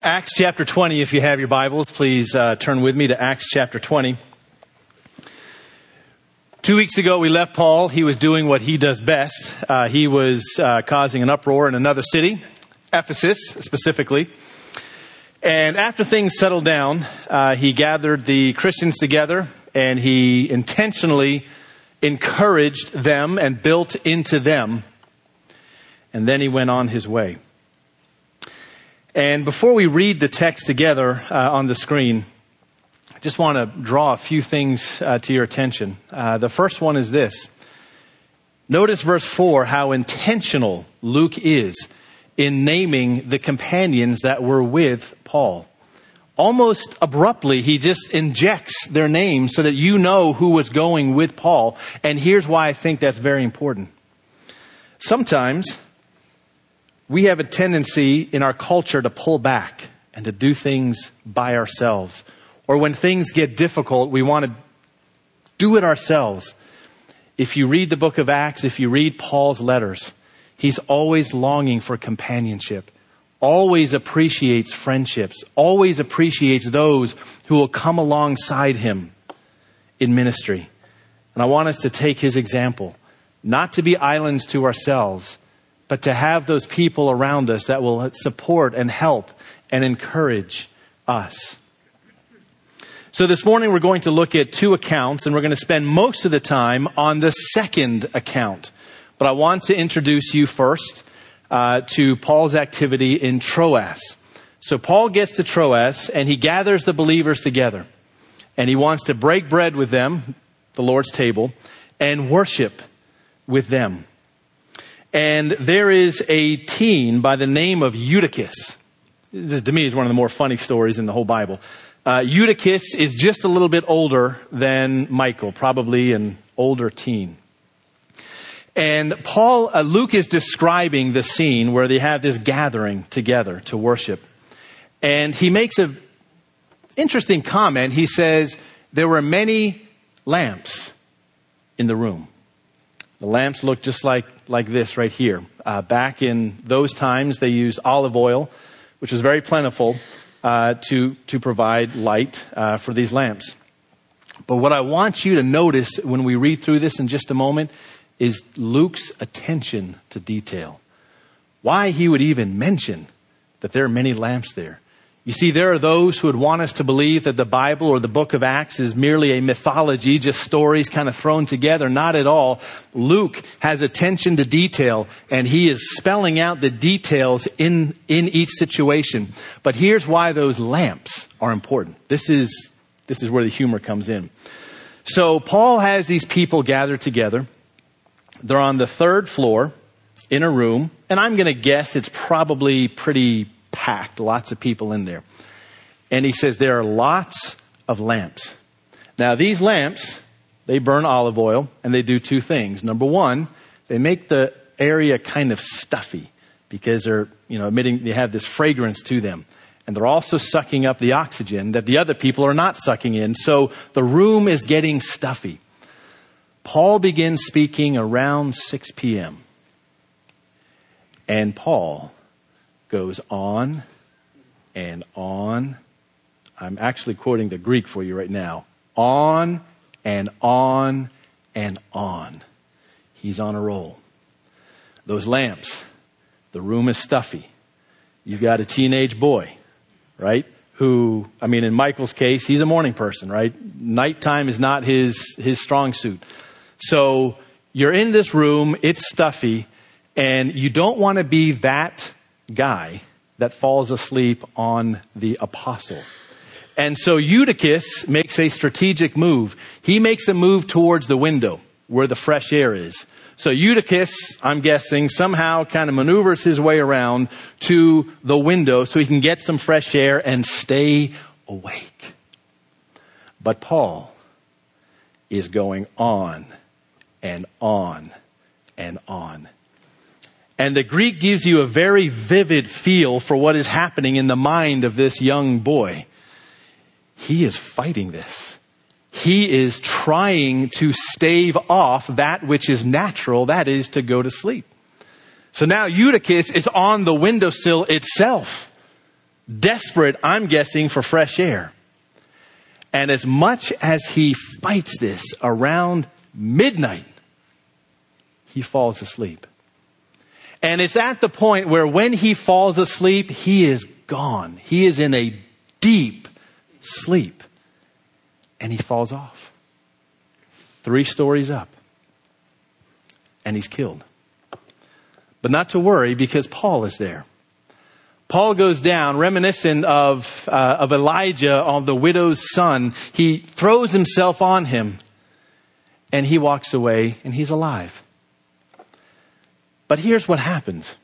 Acts chapter 20, if you have your Bibles, please turn with me to Acts chapter 20. 2 weeks ago, we left Paul. He was doing what he does best. He was causing an uproar in another city, Ephesus specifically. And after things settled down, he gathered the Christians together and he intentionally encouraged them and built into them. And then he went on his way. And before we read the text together on the screen, I just want to draw a few things to your attention. The first one is this. Notice verse 4, how intentional Luke is in naming the companions that were with Paul. Almost abruptly, he just injects their names so that you know who was going with Paul. And here's why I think that's very important. Sometimes we have a tendency in our culture to pull back and to do things by ourselves. Or when things get difficult, we want to do it ourselves. If you read the book of Acts, if you read Paul's letters, he's always longing for companionship, always appreciates friendships, always appreciates those who will come alongside him in ministry. And I want us to take his example, not to be islands to ourselves, but to have those people around us that will support and help and encourage us. So this morning we're going to look at two accounts, and we're going to spend most of the time on the second account. But I want to introduce you first to Paul's activity in Troas. So Paul gets to Troas and he gathers the believers together. And he wants to break bread with them, the Lord's table, and worship with them. And there is a teen by the name of Eutychus. This, to me, is one of the more funny stories in the whole Bible. Eutychus is just a little bit older than Michael, probably an older teen. And Luke is describing the scene where they have this gathering together to worship. And he makes an interesting comment. He says, there were many lamps in the room. The lamps look just like this right here. Back in those times, they used olive oil, which was very plentiful, to provide light for these lamps. But what I want you to notice when we read through this in just a moment is Luke's attention to detail. Why he would even mention that there are many lamps there. You see, there are those who would want us to believe that the Bible or the book of Acts is merely a mythology, just stories kind of thrown together. Not at all. Luke has attention to detail, and he is spelling out the details in each situation. But here's why those lamps are important. This is where the humor comes in. So Paul has these people gathered together. They're on the third floor in a room, and I'm going to guess it's probably pretty packed, lots of people in there. And he says there are lots of lamps. Now these lamps, they burn olive oil, and they do two things. Number one, they make the area kind of stuffy because they're, they have this fragrance to them. And they're also sucking up the oxygen that the other people are not sucking in. So the room is getting stuffy. Paul begins speaking around 6 p.m. And Paul goes on and on. I'm actually quoting the Greek for you right now. On and on and on. He's on a roll. Those lamps, the room is stuffy. You've got a teenage boy, right? Who, in Michael's case, he's a morning person, right? Nighttime is not his strong suit. So you're in this room, it's stuffy, and you don't want to be that guy that falls asleep on the apostle. And so Eutychus makes a strategic move. He makes a move towards the window where the fresh air is. So Eutychus, I'm guessing, somehow kind of maneuvers his way around to the window so he can get some fresh air and stay awake. But Paul is going on and on and on. And the Greek gives you a very vivid feel for what is happening in the mind of this young boy. He is fighting this. He is trying to stave off that which is natural, that is to go to sleep. So now Eutychus is on the windowsill itself. desperate, I'm guessing, for fresh air. And as much as he fights this around midnight, he falls asleep. And it's at the point where when he falls asleep, he is gone. He is in a deep sleep. And he falls off. 3 stories up. And he's killed. But not to worry, because Paul is there. Paul goes down, reminiscent of Elijah, of the widow's son. He throws himself on him. And he walks away, and he's alive. But here's what happens.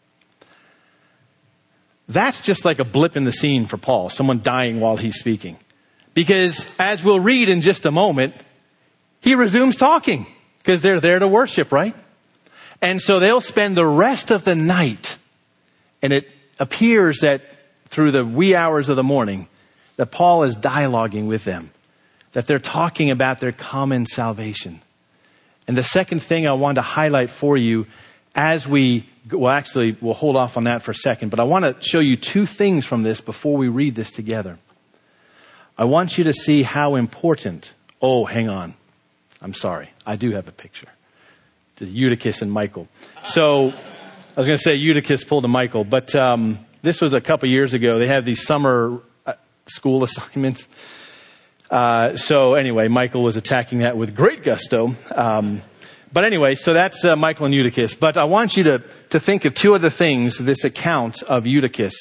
That's just like a blip in the scene for Paul, someone dying while he's speaking. Because as we'll read in just a moment, he resumes talking because they're there to worship, right? And so they'll spend the rest of the night. And it appears that through the wee hours of the morning, that Paul is dialoguing with them, that they're talking about their common salvation. And the second thing I want to highlight for you as we'll hold off on that for a second, but I want to show you 2 things from this before we read this together. I want you to see how important, hang on. I'm sorry. I do have a picture. It's Eutychus and Michael. So I was going to say Eutychus pulled a Michael, but this was a couple years ago. They have these summer school assignments. So anyway, Michael was attacking that with great gusto. But anyway, so that's Michael and Eutychus. But I want you to think of 2 other things, this account of Eutychus.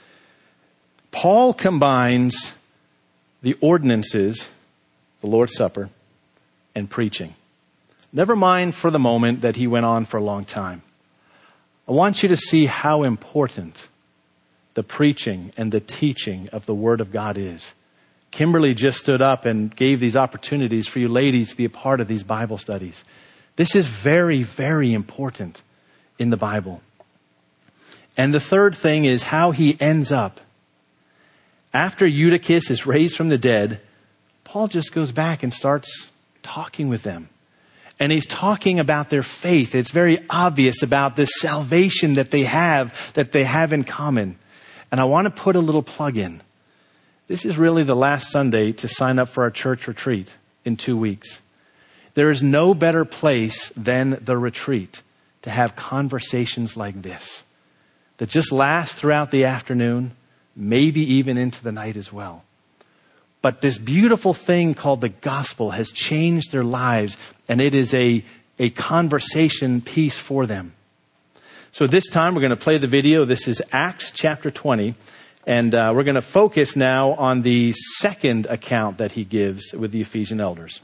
Paul combines the ordinances, the Lord's Supper, and preaching. Never mind for the moment that he went on for a long time. I want you to see how important the preaching and the teaching of the Word of God is. Kimberly just stood up and gave these opportunities for you ladies to be a part of these Bible studies. This is very, very important in the Bible. And the third thing is how he ends up. After Eutychus is raised from the dead, Paul just goes back and starts talking with them. And he's talking about their faith. It's very obvious about this salvation that they have in common. And I want to put a little plug in. This is really the last Sunday to sign up for our church retreat in 2 weeks. There is no better place than the retreat to have conversations like this that just last throughout the afternoon, maybe even into the night as well. But this beautiful thing called the gospel has changed their lives, and it is a conversation piece for them. So this time we're going to play the video. This is Acts chapter 20, and we're going to focus now on the second account that he gives with the Ephesian elders.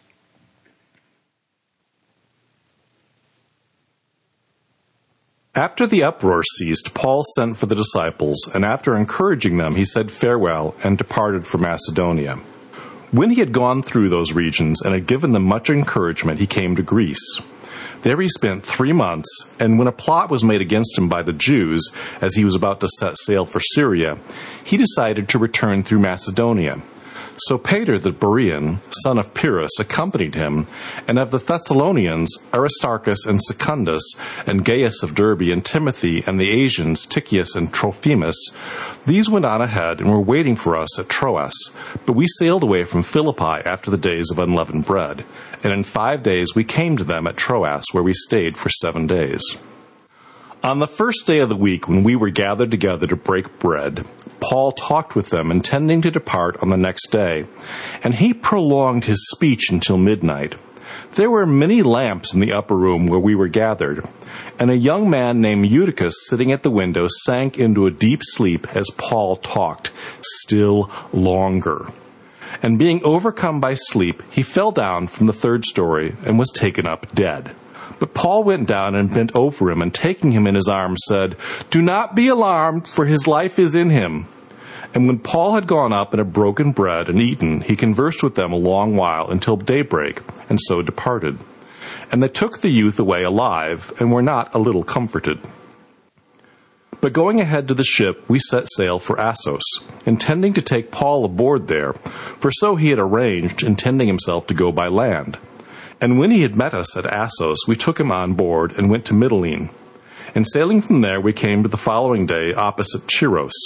After the uproar ceased, Paul sent for the disciples, and after encouraging them, he said farewell and departed for Macedonia. When he had gone through those regions and had given them much encouragement, he came to Greece. There he spent 3 months, and when a plot was made against him by the Jews, as he was about to set sail for Syria, he decided to return through Macedonia. So Peter the Berean, son of Pyrrhus, accompanied him, and of the Thessalonians, Aristarchus and Secundus, and Gaius of Derbe, and Timothy, and the Asians, Tychicus and Trophimus. These went on ahead and were waiting for us at Troas, but we sailed away from Philippi after the days of unleavened bread, and in 5 days we came to them at Troas, where we stayed for 7 days. On the first day of the week, when we were gathered together to break bread, Paul talked with them, intending to depart on the next day, and he prolonged his speech until midnight. There were many lamps in the upper room where we were gathered, and a young man named Eutychus, sitting at the window, sank into a deep sleep as Paul talked, still longer. And being overcome by sleep, he fell down from the 3rd story and was taken up dead. But Paul went down and bent over him, and taking him in his arms said, "Do not be alarmed, for his life is in him." And when Paul had gone up and had broken bread and eaten, he conversed with them a long while until daybreak, and so departed. And they took the youth away alive, and were not a little comforted. But going ahead to the ship, we set sail for Assos, intending to take Paul aboard there, for so he had arranged, intending himself to go by land. And when he had met us at Assos, we took him on board and went to Mytilene. And sailing from there, we came to the following day opposite Chiros.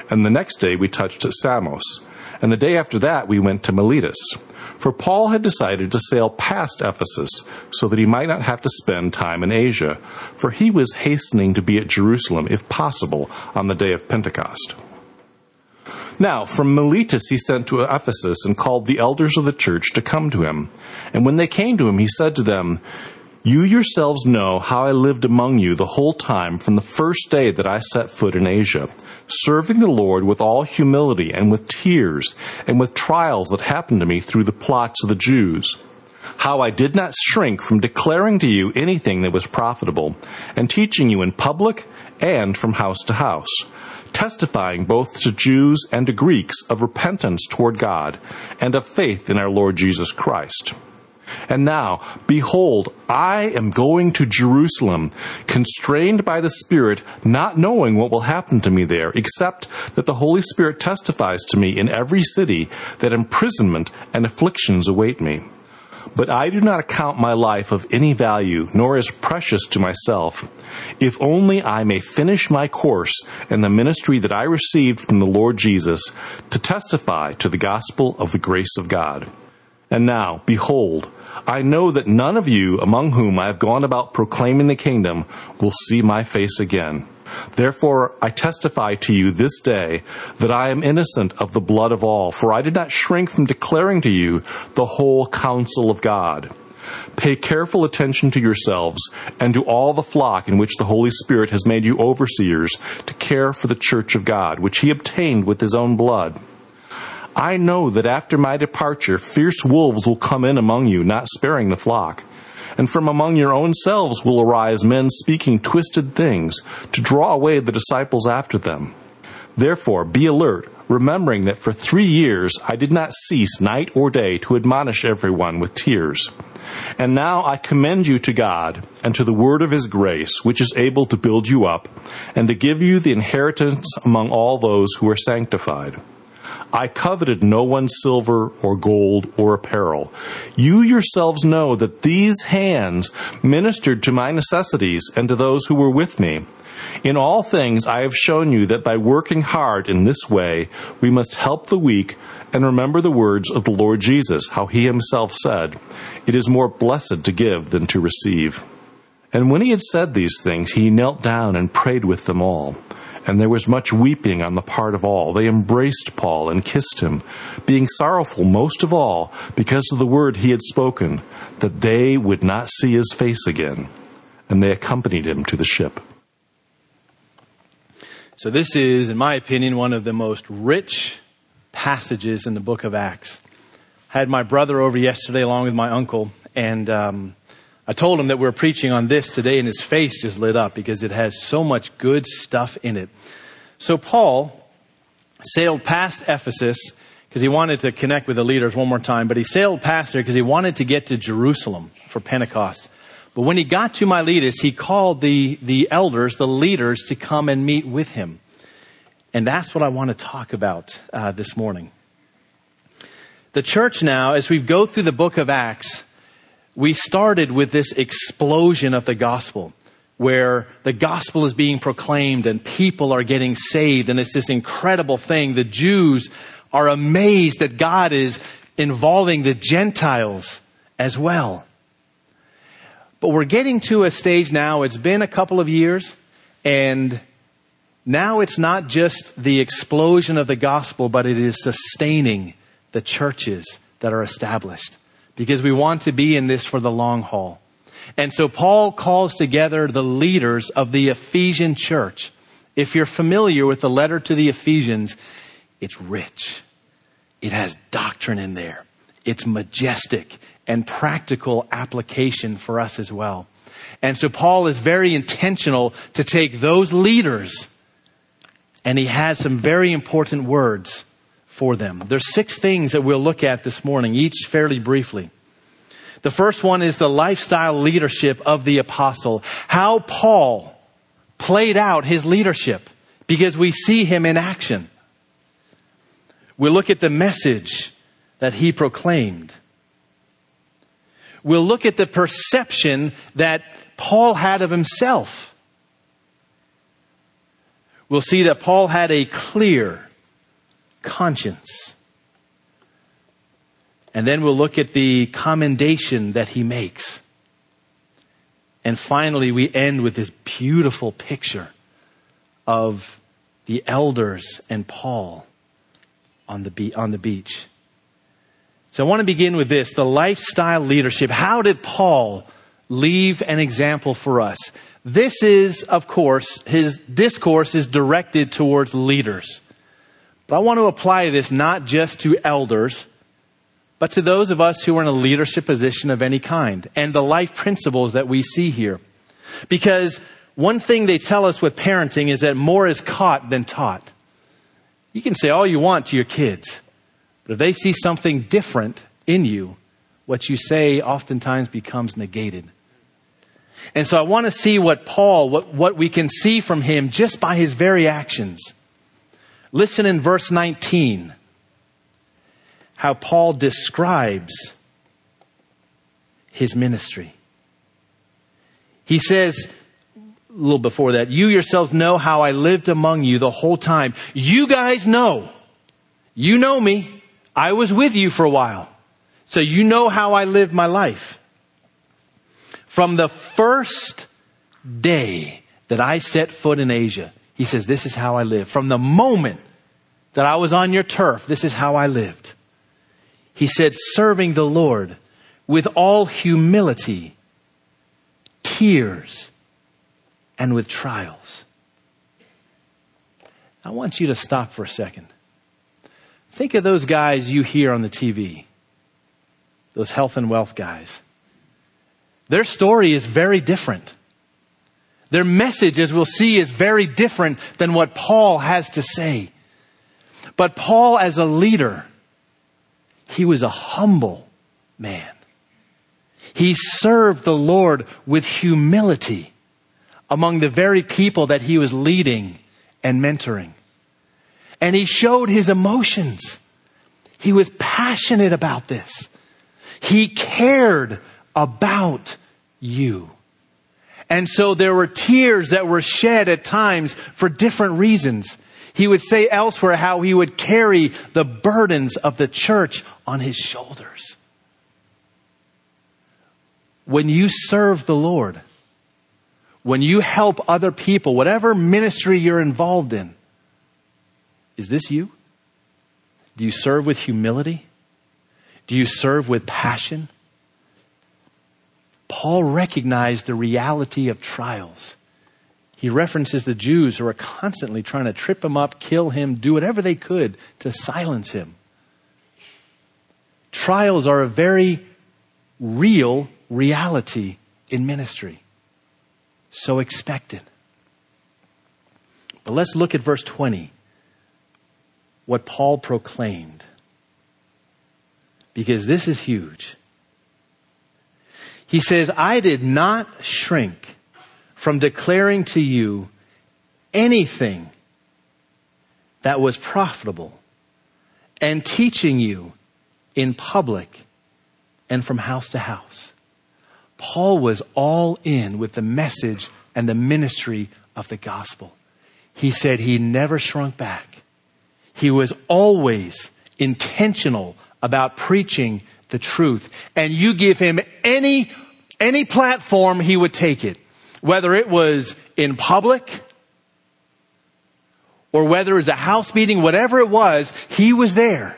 And the next day we touched at Samos. And the day after that we went to Miletus. For Paul had decided to sail past Ephesus so that he might not have to spend time in Asia, for he was hastening to be at Jerusalem, if possible, on the day of Pentecost. Now, from Miletus he sent to Ephesus and called the elders of the church to come to him. And when they came to him, he said to them, "You yourselves know how I lived among you the whole time from the first day that I set foot in Asia, serving the Lord with all humility and with tears and with trials that happened to me through the plots of the Jews. How I did not shrink from declaring to you anything that was profitable, and teaching you in public and from house to house, testifying both to Jews and to Greeks of repentance toward God and of faith in our Lord Jesus Christ. And now, behold, I am going to Jerusalem, constrained by the Spirit, not knowing what will happen to me there, except that the Holy Spirit testifies to me in every city that imprisonment and afflictions await me. But I do not account my life of any value, nor as precious to myself, if only I may finish my course in the ministry that I received from the Lord Jesus, to testify to the gospel of the grace of God. And now, behold, I know that none of you among whom I have gone about proclaiming the kingdom will see my face again. Therefore, I testify to you this day that I am innocent of the blood of all, for I did not shrink from declaring to you the whole counsel of God. Pay careful attention to yourselves and to all the flock in which the Holy Spirit has made you overseers to care for the church of God, which he obtained with his own blood. I know that after my departure, fierce wolves will come in among you, not sparing the flock. And from among your own selves will arise men speaking twisted things to draw away the disciples after them. Therefore, be alert, remembering that for 3 years I did not cease night or day to admonish everyone with tears. And now I commend you to God and to the word of his grace, which is able to build you up and to give you the inheritance among all those who are sanctified. I coveted no one's silver or gold or apparel. You yourselves know that these hands ministered to my necessities and to those who were with me. In all things I have shown you that by working hard in this way, we must help the weak and remember the words of the Lord Jesus, how he himself said, "It is more blessed to give than to receive." And when he had said these things, he knelt down and prayed with them all. And there was much weeping on the part of all. They embraced Paul and kissed him, being sorrowful most of all because of the word he had spoken, that they would not see his face again. And they accompanied him to the ship. So this is, in my opinion, one of the most rich passages in the book of Acts. I had my brother over yesterday along with my uncle, and I told him that we're preaching on this today, and his face just lit up because it has so much good stuff in it. So Paul sailed past Ephesus because he wanted to connect with the leaders one more time, but he sailed past there because he wanted to get to Jerusalem for Pentecost. But when he got to Miletus, he called the elders, the leaders, to come and meet with him. And that's what I want to talk about this morning. The church now, as we go through the book of Acts, we started with this explosion of the gospel, where the gospel is being proclaimed and people are getting saved. And it's this incredible thing. The Jews are amazed that God is involving the Gentiles as well. But we're getting to a stage now, it's been a couple of years, and now it's not just the explosion of the gospel, but it is sustaining the churches that are established. Because we want to be in this for the long haul. And so Paul calls together the leaders of the Ephesian church. If you're familiar with the letter to the Ephesians, it's rich. It has doctrine in there. It's majestic and practical application for us as well. And so Paul is very intentional to take those leaders, and he has some very important words for them. There's 6 things that we'll look at this morning, each fairly briefly. The first one is the lifestyle leadership of the apostle. How Paul played out his leadership, because we see him in action. We'll look at the message that he proclaimed. We'll look at the perception that Paul had of himself. we'll see that Paul had a clear conscience. And then we'll look at the commendation that he makes. And finally, we end with this beautiful picture of the elders and Paul on the beach. So I want to begin with this, the lifestyle leadership. How did Paul leave an example for us? This is, of course, his discourse is directed towards leaders. But I want to apply this not just to elders, but to those of us who are in a leadership position of any kind, and the life principles that we see here. Because one thing they tell us with parenting is that more is caught than taught. You can say all you want to your kids, but if they see something different in you, what you say oftentimes becomes negated. And so I want to see what Paul, what we can see from him just by his very actions. Listen in verse 19. How Paul describes his ministry. He says, a little before that, you yourselves know how I lived among you the whole time. You guys know. You know me. I was with you for a while. So you know how I lived my life. From the first day that I set foot in Asia, he says, this is how I lived. From the moment that I was on your turf, this is how I lived. He said, serving the Lord with all humility, tears, and with trials. I want you to stop for a second. Think of those guys you hear on the TV. Those health and wealth guys. Their story is very different. Their message, as we'll see, is very different than what Paul has to say. But Paul, as a leader, he was a humble man. He served the Lord with humility among the very people that he was leading and mentoring. And he showed his emotions. He was passionate about this. He cared about you. And so there were tears that were shed at times for different reasons. He would say elsewhere how he would carry the burdens of the church on his shoulders. When you serve the Lord, when you help other people, whatever ministry you're involved in, is this you? Do you serve with humility? Do you serve with passion? Paul recognized the reality of trials. He references the Jews who are constantly trying to trip him up, kill him, do whatever they could to silence him. Trials are a very real reality in ministry. So expect it. But let's look at verse 20. What Paul proclaimed. Because this is huge. He says, I did not shrink from declaring to you anything that was profitable and teaching you in public and from house to house. Paul was all in with the message and the ministry of the gospel. He said he never shrunk back. He was always intentional about preaching the truth. And you give him any platform, he would take it. Whether it was in public or whether it was a house meeting, whatever it was, he was there.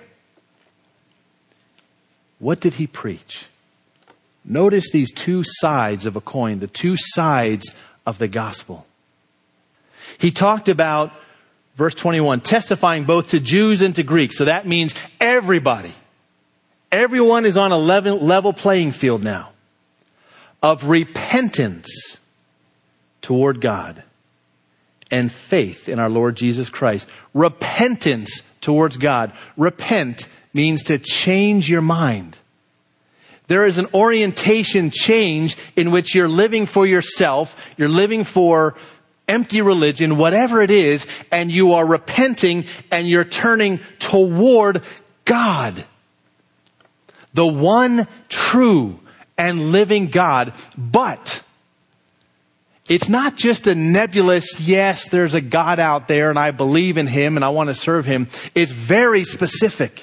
What did he preach? Notice these two sides of a coin, the two sides of the gospel. He talked about, verse 21, testifying both to Jews and to Greeks. So that means everybody. Everyone is on a level playing field now. Of repentance toward God and faith in our Lord Jesus Christ. Repentance towards God. Repent means to change your mind. There is an orientation change in which you're living for yourself, you're living for empty religion, whatever it is, and you are repenting and you're turning toward God. The one true and living God. But It's not just a nebulous, yes, there's a God out there and I believe in him and I want to serve him. It's very specific.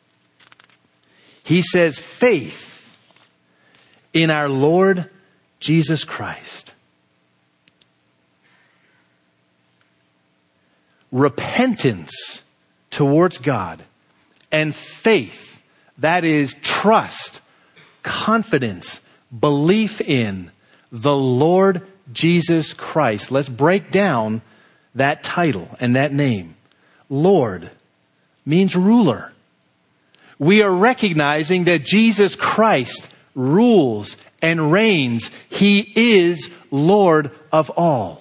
He says faith in our Lord Jesus Christ. Repentance towards God and faith, that is trust, confidence, belief in the Lord Jesus Christ. Let's break down that title and that name. Lord means ruler. We are recognizing that Jesus Christ rules and reigns. He is Lord of all.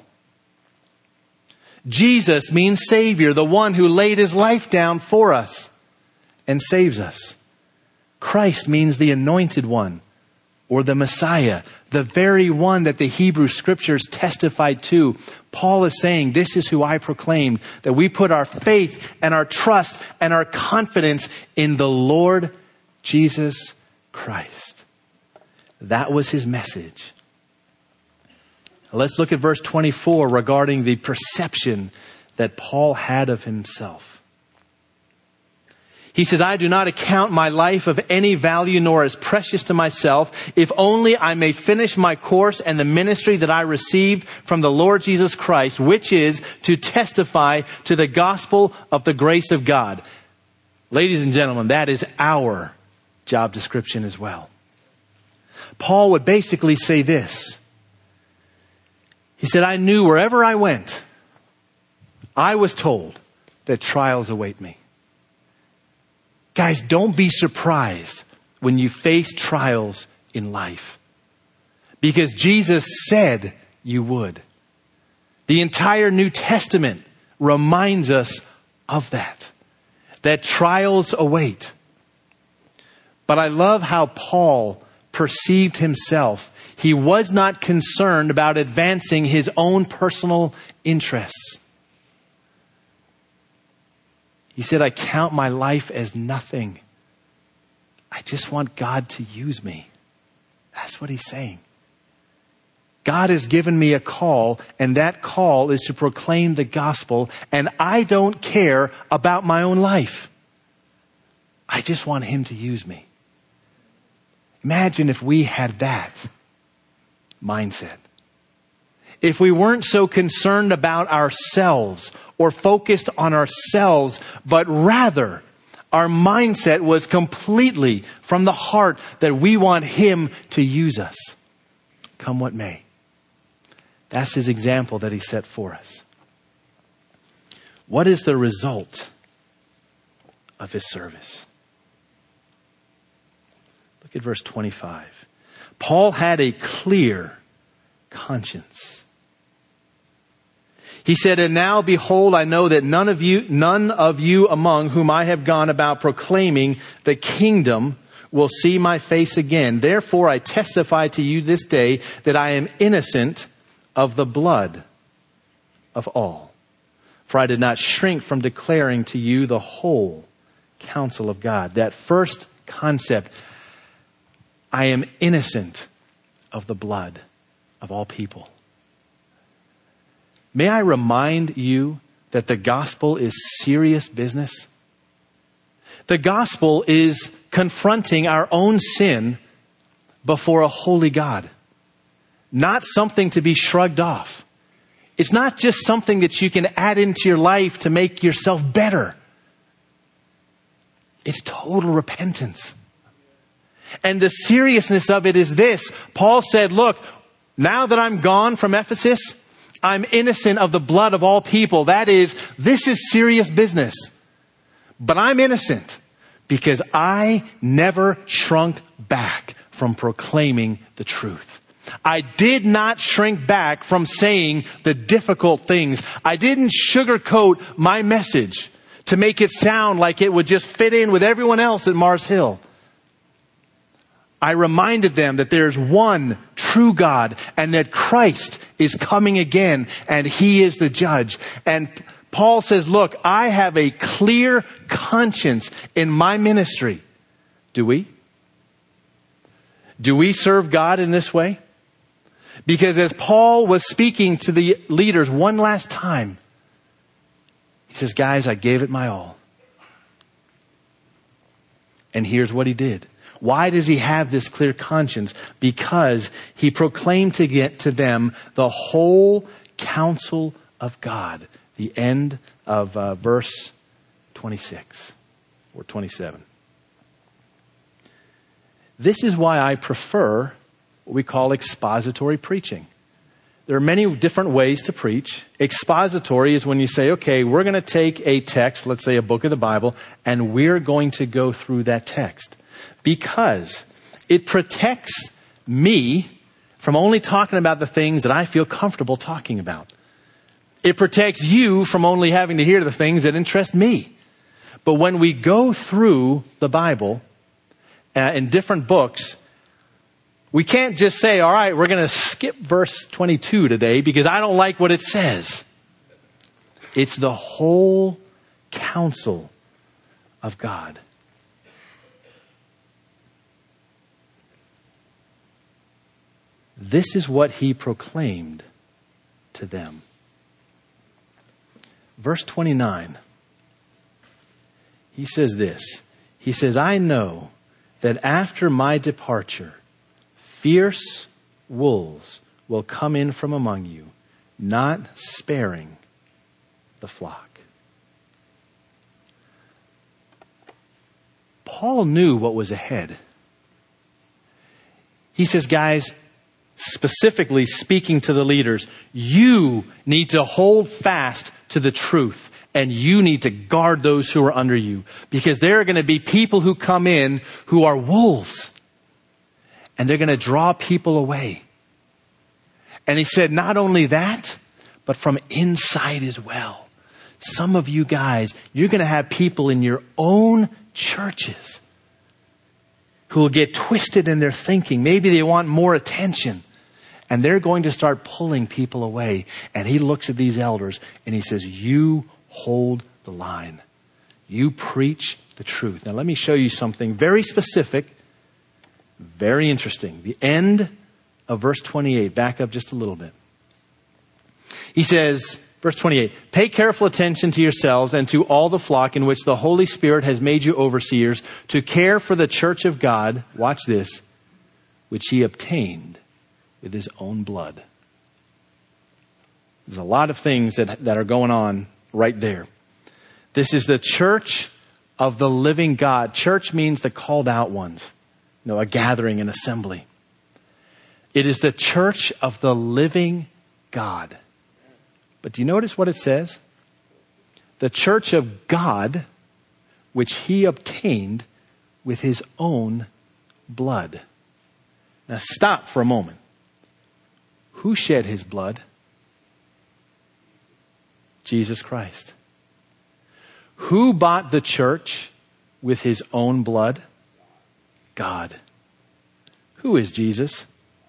Jesus means Savior, the one who laid his life down for us and saves us. Christ means the Anointed One, or the Messiah, the very one that the Hebrew Scriptures testified to. Paul is saying, this is who I proclaim, that we put our faith and our trust and our confidence in the Lord Jesus Christ. That was his message. Let's look at verse 24 regarding the perception that Paul had of himself. He says, I do not account my life of any value nor as precious to myself, if only I may finish my course and the ministry that I received from the Lord Jesus Christ, which is to testify to the gospel of the grace of God. Ladies and gentlemen, that is our job description as well. Paul would basically say this. He said, I knew wherever I went, I was told that trials await me. Guys, don't be surprised when you face trials in life, because Jesus said you would. The entire New Testament reminds us of that trials await. But I love how Paul perceived himself. He was not concerned about advancing his own personal interests. He said, I count my life as nothing. I just want God to use me. That's what he's saying. God has given me a call, and that call is to proclaim the gospel, and I don't care about my own life. I just want him to use me. Imagine if we had that mindset. If we weren't so concerned about ourselves or focused on ourselves, but rather our mindset was completely from the heart that we want him to use us, come what may. That's his example that he set for us. What is the result of his service? Look at verse 25. Paul had a clear conscience. He said, and now behold, I know that none of you among whom I have gone about proclaiming the kingdom will see my face again. Therefore, I testify to you this day that I am innocent of the blood of all. For I did not shrink from declaring to you the whole counsel of God. That first concept, I am innocent of the blood of all people. May I remind you that the gospel is serious business? The gospel is confronting our own sin before a holy God. Not something to be shrugged off. It's not just something that you can add into your life to make yourself better. It's total repentance. And the seriousness of it is this. Paul said, look, now that I'm gone from Ephesus, I'm innocent of the blood of all people. That is, this is serious business. But I'm innocent because I never shrunk back from proclaiming the truth. I did not shrink back from saying the difficult things. I didn't sugarcoat my message to make it sound like it would just fit in with everyone else at Mars Hill. I reminded them that there's one true God and that Christ is coming again and he is the judge. And Paul says, look, I have a clear conscience in my ministry. Do we? Do we serve God in this way? Because as Paul was speaking to the leaders one last time, he says, guys, I gave it my all. And here's what he did. Why does he have this clear conscience? Because he proclaimed to them the whole counsel of God. The end of verse 26 or 27. This is why I prefer what we call expository preaching. There are many different ways to preach. Expository is when you say, okay, we're going to take a text, let's say a book of the Bible, and we're going to go through that text. Because it protects me from only talking about the things that I feel comfortable talking about. It protects you from only having to hear the things that interest me. But when we go through the Bible in different books, we can't just say, all right, we're going to skip verse 22 today because I don't like what it says. It's the whole counsel of God. This is what he proclaimed to them. Verse 29. He says this. He says, I know that after my departure, fierce wolves will come in from among you, not sparing the flock. Paul knew what was ahead. He says, guys, specifically speaking to the leaders, you need to hold fast to the truth. And you need to guard those who are under you. Because there are going to be people who come in who are wolves. And they're going to draw people away. And he said, not only that, but from inside as well. Some of you guys, you're going to have people in your own churches who will get twisted in their thinking. Maybe they want more attention. And they're going to start pulling people away. And he looks at these elders and he says, you hold the line. You preach the truth. Now let me show you something very specific, very interesting. The end of verse 28. Back up just a little bit. He says, verse 28, pay careful attention to yourselves and to all the flock in which the Holy Spirit has made you overseers to care for the church of God, watch this, which he obtained with his own blood. There's a lot of things that are going on right there. This is the church of the living God. Church means the called out ones. A gathering, an assembly. It is the church of the living God. But do you notice what it says? The church of God, which he obtained with his own blood. Now stop for a moment. Who shed his blood? Jesus Christ. Who bought the church with his own blood? God. Who is Jesus?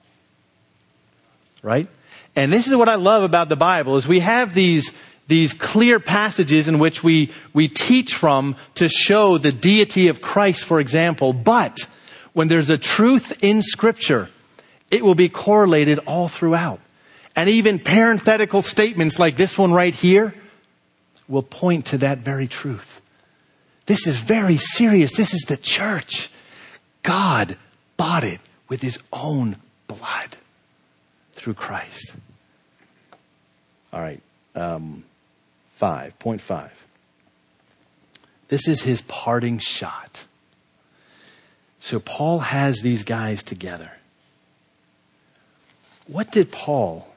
Right? And this is what I love about the Bible is we have these clear passages in which we teach from to show the deity of Christ, for example. But when there's a truth in Scripture, it will be correlated all throughout. And even parenthetical statements like this one right here will point to that very truth. This is very serious. This is the church. God bought it with his own blood through Christ. All right. 5.5. This is his parting shot. So Paul has these guys together. What did Paul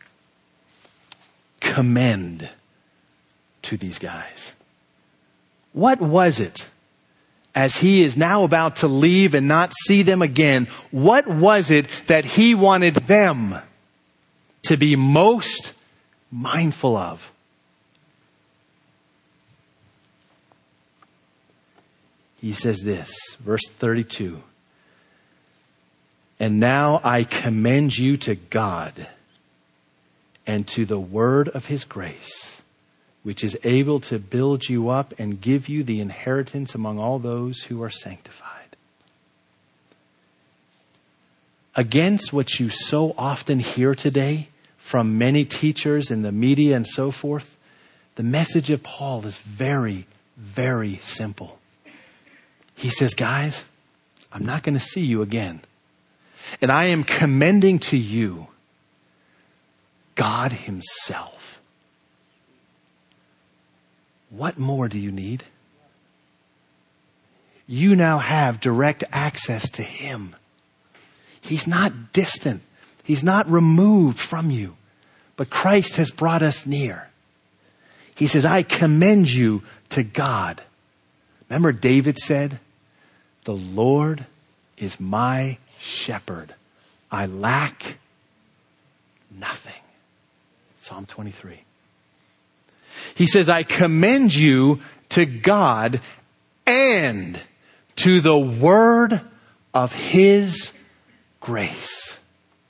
commend to these guys? What was it as he is now about to leave and not see them again? What was it that he wanted them to be most mindful of? He says this, verse 32. And now I commend you to God and to the word of his grace, which is able to build you up and give you the inheritance among all those who are sanctified. against what you so often hear today from many teachers in the media and so forth, the message of Paul is very, very simple. He says, guys, I'm not going to see you again. And I am commending to you God himself. What more do you need? You now have direct access to him. He's not distant. He's not removed from you. But Christ has brought us near. He says, I commend you to God. Remember David said, the Lord is my shepherd. I lack nothing. Psalm 23. He says, I commend you to God and to the word of his grace.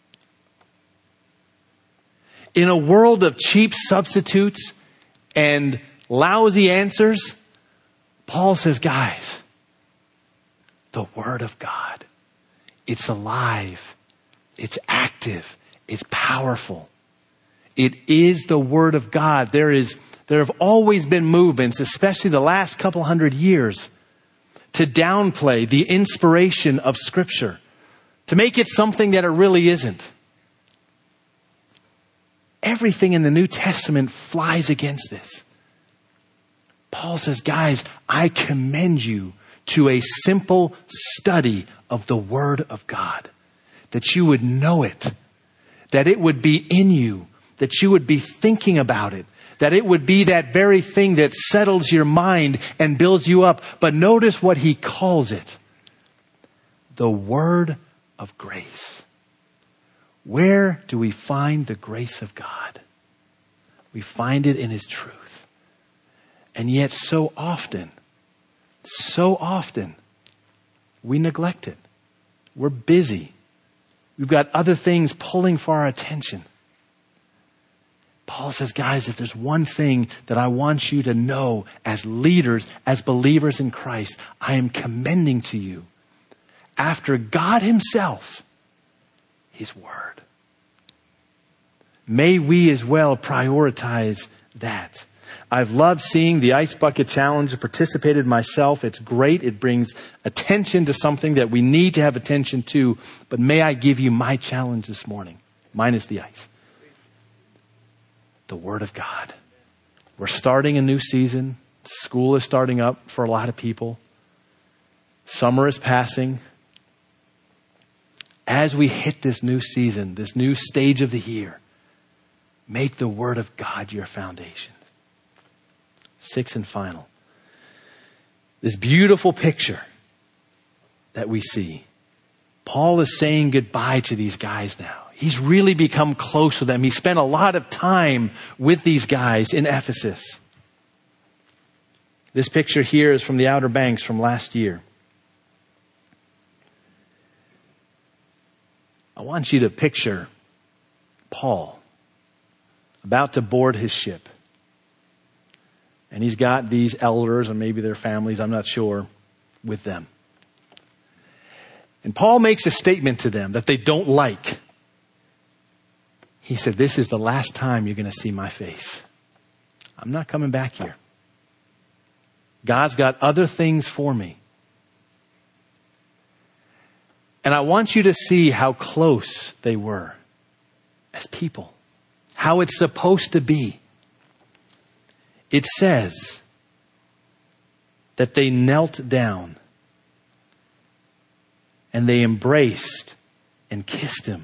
In a world of cheap substitutes and lousy answers, Paul says, guys, the word of God, it's alive, it's active, it's powerful. It is the word of God. There have always been movements, especially the last couple hundred years, to downplay the inspiration of Scripture, to make it something that it really isn't. Everything in the New Testament flies against this. Paul says, guys, I commend you to a simple study of the Word of God, that you would know it, that it would be in you, that you would be thinking about it, that it would be that very thing that settles your mind and builds you up. But notice what he calls it. The word of grace. Where do we find the grace of God? We find it in his truth. And yet so often, we neglect it. We're busy. We've got other things pulling for our attention. Paul says, guys, if there's one thing that I want you to know as leaders, as believers in Christ, I am commending to you, after God himself, his word. May we as well prioritize that. I've loved seeing the Ice Bucket Challenge. I've participated myself. It's great. It brings attention to something that we need to have attention to. But may I give you my challenge this morning, minus the ice. The Word of God. We're starting a new season. School is starting up for a lot of people. Summer is passing. As we hit this new season, this new stage of the year, make the Word of God your foundation. 6th and final. This beautiful picture that we see. Paul is saying goodbye to these guys now. He's really become close with them. He spent a lot of time with these guys in Ephesus. This picture here is from the Outer Banks from last year. I want you to picture Paul about to board his ship. And he's got these elders, or maybe their families, I'm not sure, with them. And Paul makes a statement to them that they don't like. He said, this is the last time you're going to see my face. I'm not coming back here. God's got other things for me. And I want you to see how close they were as people. How it's supposed to be. It says that they knelt down and they embraced and kissed him.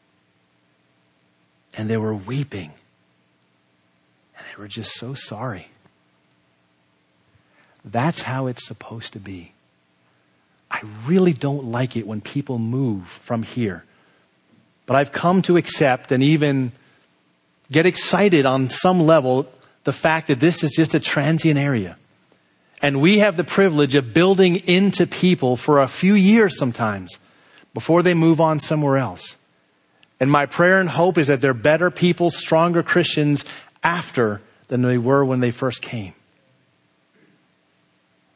And they were weeping. And they were just so sorry. That's how it's supposed to be. I really don't like it when people move from here. But I've come to accept and even get excited on some level the fact that this is just a transient area. And we have the privilege of building into people for a few years sometimes before they move on somewhere else. And my prayer and hope is that they're better people, stronger Christians after than they were when they first came.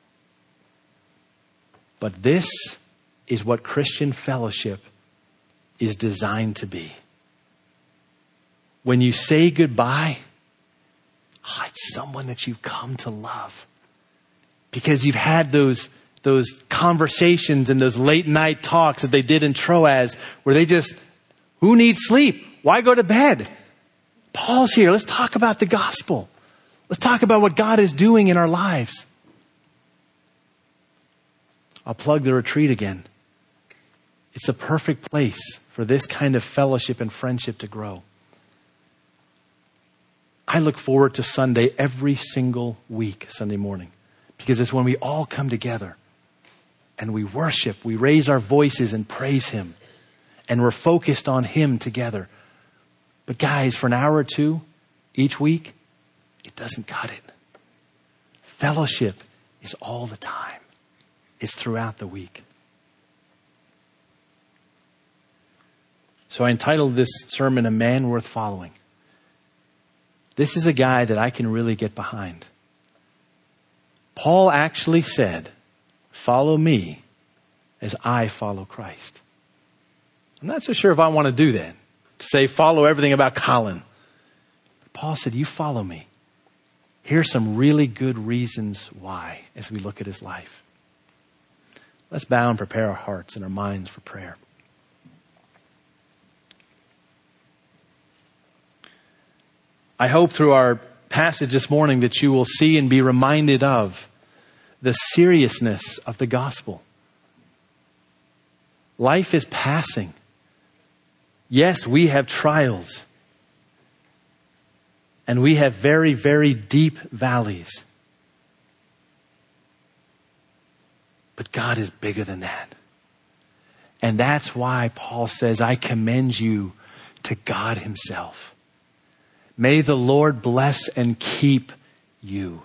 But this is what Christian fellowship is designed to be. When you say goodbye, it's someone that you've come to love. Because you've had those conversations and those late night talks that they did in Troas where who needs sleep? Why go to bed? Paul's here. Let's talk about the gospel. Let's talk about what God is doing in our lives. I'll plug the retreat again. It's a perfect place for this kind of fellowship and friendship to grow. I look forward to Sunday every single week, Sunday morning, because it's when we all come together and we worship, we raise our voices and praise Him, and we're focused on Him together. But guys, for an hour or two each week, it doesn't cut it. Fellowship is all the time. It's throughout the week. So I entitled this sermon, A Man Worth Following. This is a guy that I can really get behind. Paul actually said, follow me as I follow Christ. I'm not so sure if I want to do that. To say follow everything about Colin. But Paul said, you follow me. Here's some really good reasons why as we look at his life. Let's bow and prepare our hearts and our minds for prayer. I hope through our passage this morning that you will see and be reminded of the seriousness of the gospel. Life is passing. Yes, we have trials. And we have very, very deep valleys. But God is bigger than that. And that's why Paul says, I commend you to God Himself. May the Lord bless and keep you.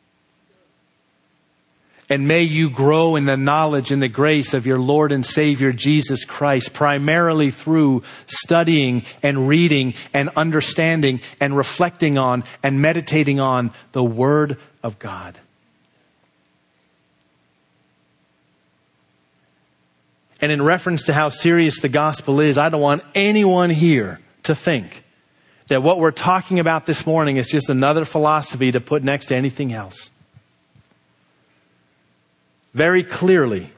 And may you grow in the knowledge and the grace of your Lord and Savior Jesus Christ, primarily through studying and reading and understanding and reflecting on and meditating on the Word of God. And in reference to how serious the gospel is, I don't want anyone here to think that what we're talking about this morning is just another philosophy to put next to anything else. Very clearly,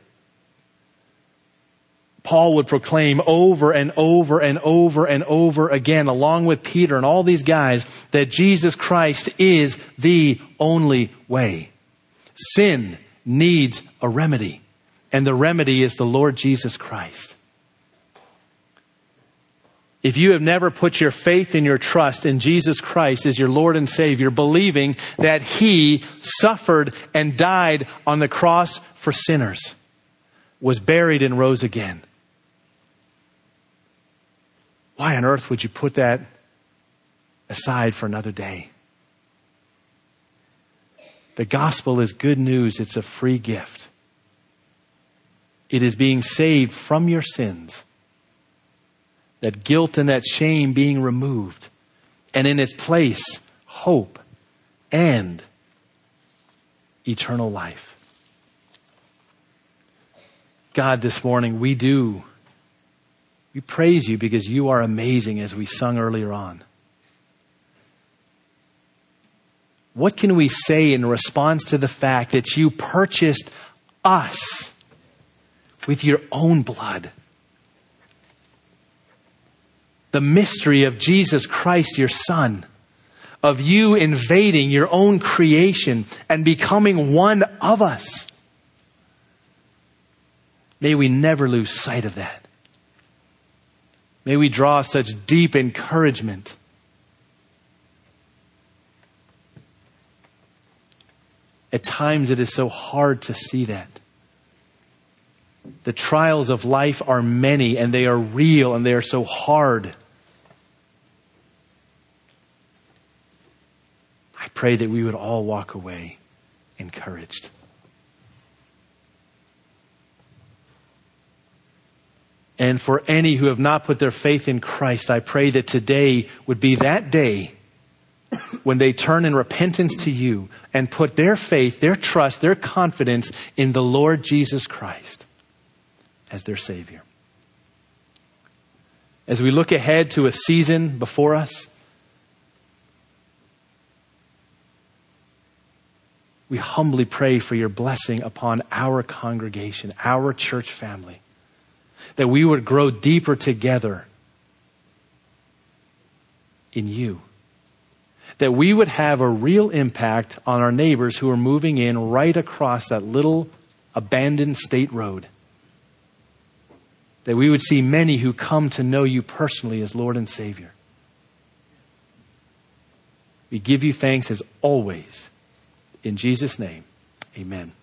Paul would proclaim over and over and over and over again, along with Peter and all these guys, that Jesus Christ is the only way. Sin needs a remedy, and the remedy is the Lord Jesus Christ. If you have never put your faith and your trust in Jesus Christ as your Lord and Savior, believing that He suffered and died on the cross for sinners, was buried and rose again, why on earth would you put that aside for another day? The gospel is good news. It's a free gift. It is being saved from your sins. That guilt and that shame being removed. And in its place, hope and eternal life. God, this morning we praise you because you are amazing, as we sung earlier on. What can we say in response to the fact that you purchased us with your own blood? The mystery of Jesus Christ, your Son, of you invading your own creation and becoming one of us. May we never lose sight of that. May we draw such deep encouragement. At times it is so hard to see that. The trials of life are many and they are real and they are so hard. I pray that we would all walk away encouraged. And for any who have not put their faith in Christ, I pray that today would be that day when they turn in repentance to you and put their faith, their trust, their confidence in the Lord Jesus Christ as their Savior. As we look ahead to a season before us, we humbly pray for your blessing upon our congregation, our church family, that we would grow deeper together in you, that we would have a real impact on our neighbors who are moving in right across that little abandoned state road, that we would see many who come to know you personally as Lord and Savior. We give you thanks as always. In Jesus' name, amen.